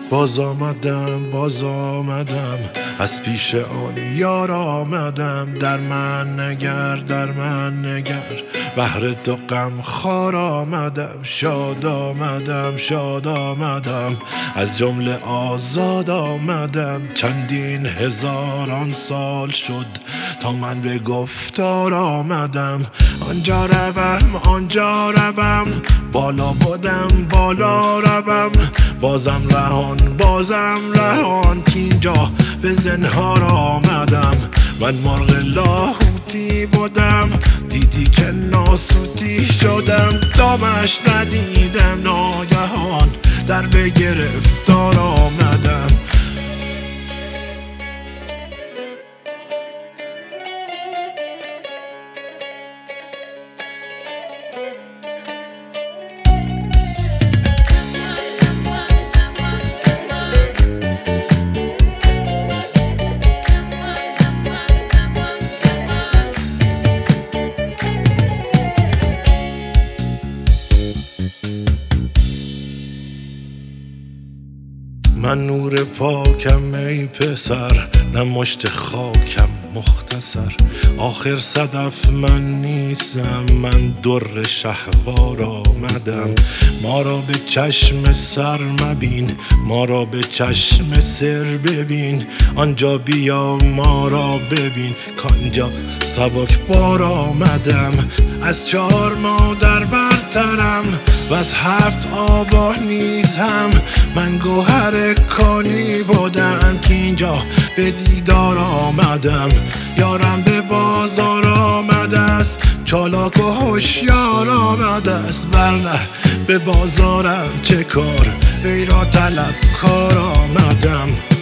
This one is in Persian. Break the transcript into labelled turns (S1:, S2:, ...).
S1: باز آمدم از پیش آن یار آمدم. در من نگر بهر تو غم خوار آمدم. شاد آمدم از جمله آزاد آمدم. چندین هزاران سال شد تا من به گفتار آمدم. آنجا روم بالا بودم بالا روم. بازم رهان کینجا به زنهار آمدم. من مرغ لاهوتی بودم دیدی که ناسوتی شدم. دامش ندیدم ناگهان در به گرفتار آمدم. من نور پاکم ای پسر نه مشت خاکم مختصر. آخر صدف من نیستم من در شهوار آمدم. ما را به چشم سر مبین ما را به چشم سر ببین. آنجا بیا ما را ببین کانجا سبک بار آمدم. از 4 مادر برترم و از 7 آبا نیز هم. من گوهر کانی بودم که اینجا به دیدار آمدم. یارم به بازار آمده است چالاک و هوشیار آمده است. ورنه به بازارم چه کار وی را طلب کار آمدم.